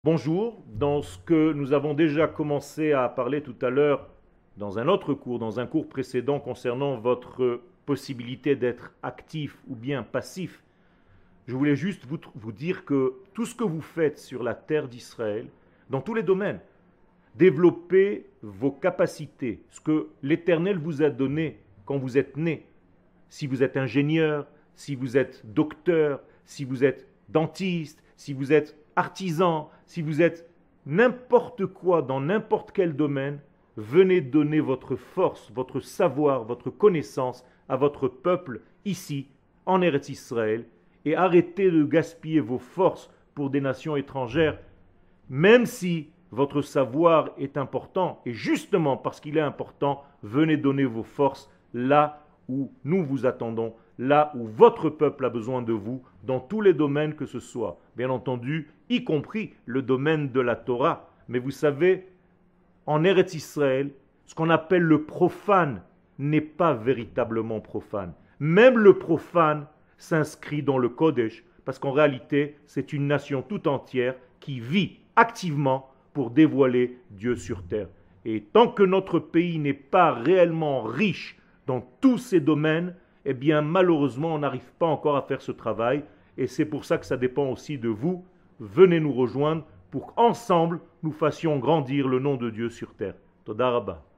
Bonjour, dans ce que nous avons déjà commencé à parler tout à l'heure dans un autre cours, dans un cours précédent concernant votre possibilité d'être actif ou bien passif, je voulais juste vous dire que tout ce que vous faites sur la terre d'Israël, dans tous les domaines, développez vos capacités, ce que l'Éternel vous a donné quand vous êtes né. Si vous êtes ingénieur, si vous êtes docteur, si vous êtes dentiste, si vous êtes artisan, si vous êtes n'importe quoi dans n'importe quel domaine, venez donner votre force, votre savoir, votre connaissance à votre peuple ici, en Eretz Israël, et arrêtez de gaspiller vos forces pour des nations étrangères, même si votre savoir est important, et justement parce qu'il est important, venez donner vos forces là où nous vous attendons, là où votre peuple a besoin de vous, dans tous les domaines que ce soit. Bien entendu, y compris le domaine de la Torah. Mais vous savez, en Eretz Israël, ce qu'on appelle le profane n'est pas véritablement profane. Même le profane s'inscrit dans le Kodesh, parce qu'en réalité, c'est une nation tout entière qui vit activement pour dévoiler Dieu sur terre. Et tant que notre pays n'est pas réellement riche dans tous ces domaines, eh bien malheureusement on n'arrive pas encore à faire ce travail, et c'est pour ça que ça dépend aussi de vous. Venez nous rejoindre pour qu'ensemble nous fassions grandir le nom de Dieu sur terre. Toda Rabba.